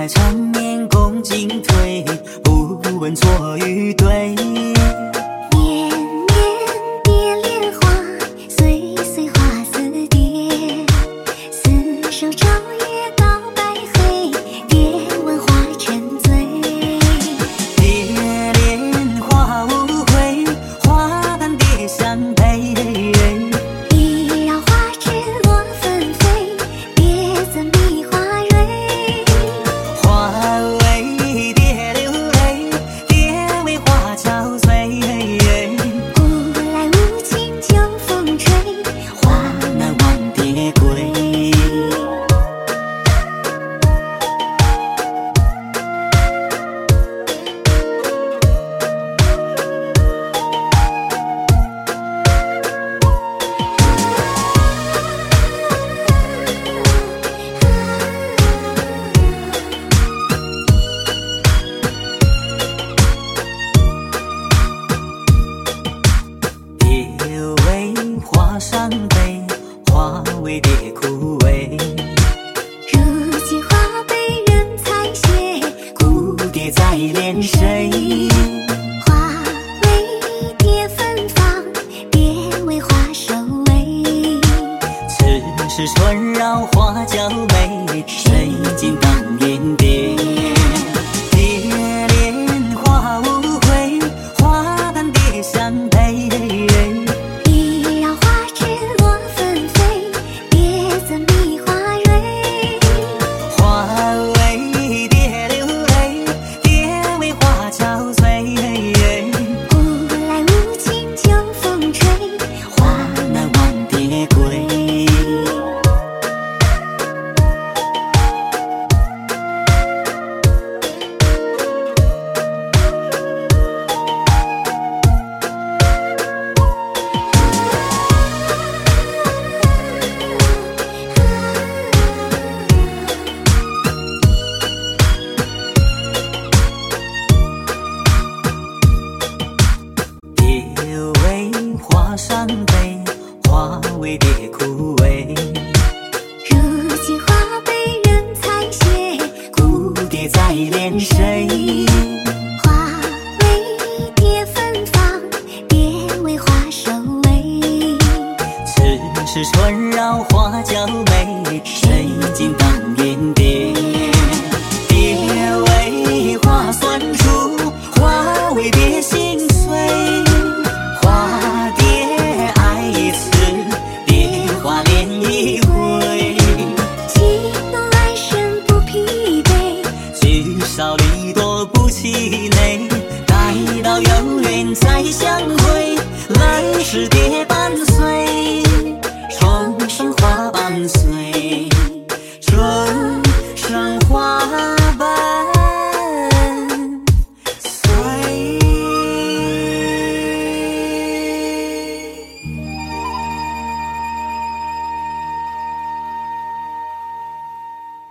在缠绵共进退，不问错与对。 绵绵蝶恋花，岁岁花似蝶。厮守朝夜到白灰，蝶闻花沉醉。 蝶恋花无悔，花旦蝶相陪。 一绕花枝落纷飞，蝶怎比花蕊？ 花为蝶流泪，蝶为花憔悴。 古来无情秋风吹，花难忘蝶归。蝶为花伤悲，花为蝶枯萎。 如今花被人采撷， 蝴蝶在恋谁？ 花为蝶芬芳，蝶为花收尾。 此时春绕花娇美，谁尽当年蝶？蝶恋花无悔，花旦蝶相陪。 一绕花枝落纷飞，蝶怎比花蕊？ 花为蝶流泪，蝶为花憔悴。 古来无情秋风吹，花难忘蝶归。蝶为花伤悲，花为蝶枯萎。 如今花被人采撷， 蝴蝶在恋谁？